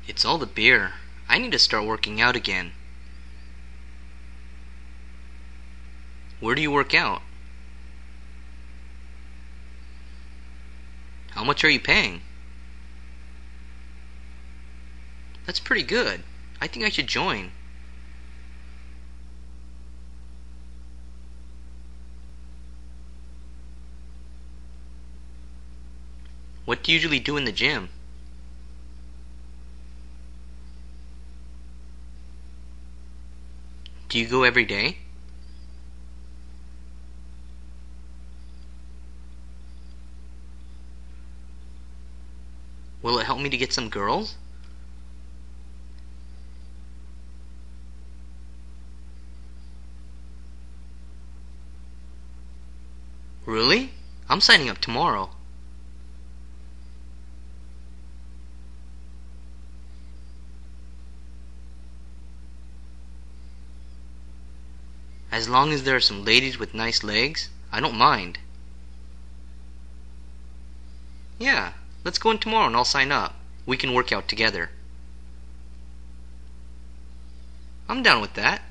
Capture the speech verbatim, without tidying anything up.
It's all the beer. I need to start working out again. Where do you work out? How much are you paying? That's pretty good. I think I should join. What do you usually do in the gym? Do you go every day? Will it help me to get some girls? Really? I'm signing up tomorrow. As long as there are some ladies with nice legs, I don't mind. Yeah, let's go in tomorrow and I'll sign up. We can work out together. I'm down with that.